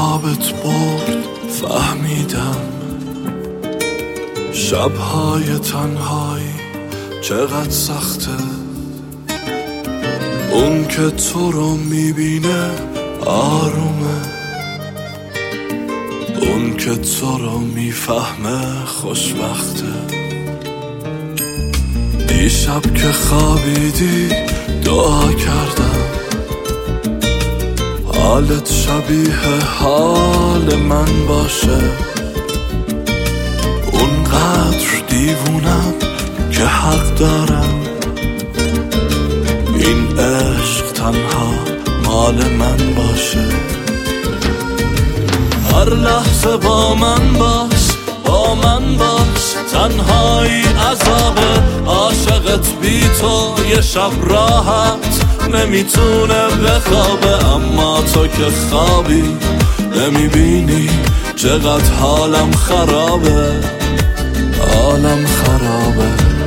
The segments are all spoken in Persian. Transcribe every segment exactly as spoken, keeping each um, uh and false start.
خوابت برد فهمیدم شبهای تنهایی چقدر سخته. اون که تو رو میبینه آرومه، اون که تو رو میفهمه خوشبخته. دیشب که خوابیدی دعا کردم حالت شبیه حال من باشه. اونقدر دیوونم که حق دارم این عشق تنها مال من باشه. هر لحظه با من باش، با من باش، تنهایی عذابه. عاشقت بی تو یه شب راحت نمیتونه بخوابه. اما تو که خوابی نمیبینی چقدر حالم خرابه، حالم خرابه.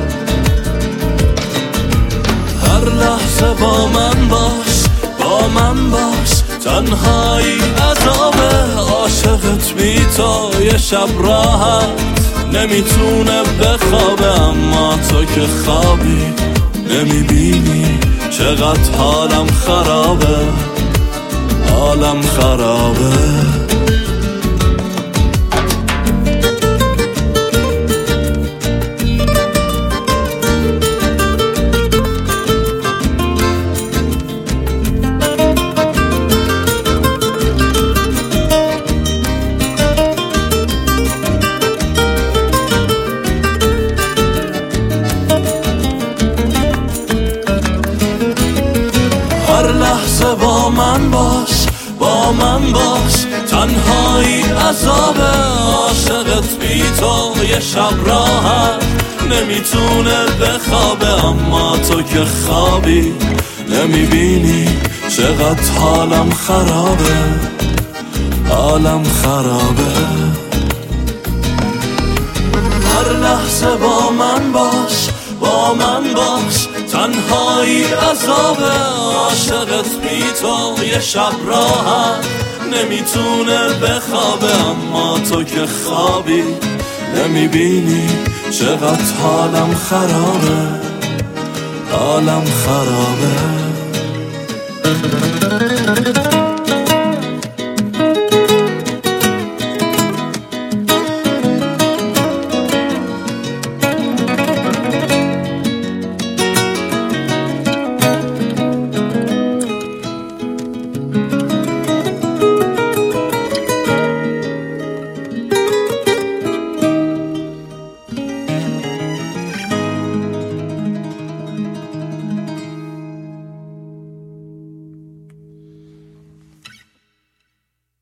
هر لحظه با من باش، با من باش، تنهایی عذابه. عاشقت بی تو یه شب راحت نمیتونه بخوابه. اما تو که خوابی نمیبینی چقدر حالم خرابه، حالم خرابه. هر لحظه با من باش، با من باش، تنهایی عذابه. عاشقت بی تو یه شب راحت نمیتونه بخوابه. اما تو که خوابی نمیبینی چقدر حالم خرابه، حالم خرابه. هر لحظه با من باش، با من باش، تنهایی عذابه. عاشقت بی تو یه شب راحت نمیتونه بخوابه. اما تو که خوابی نمیبینی چقدر حالم خرابه، حالم خرابه.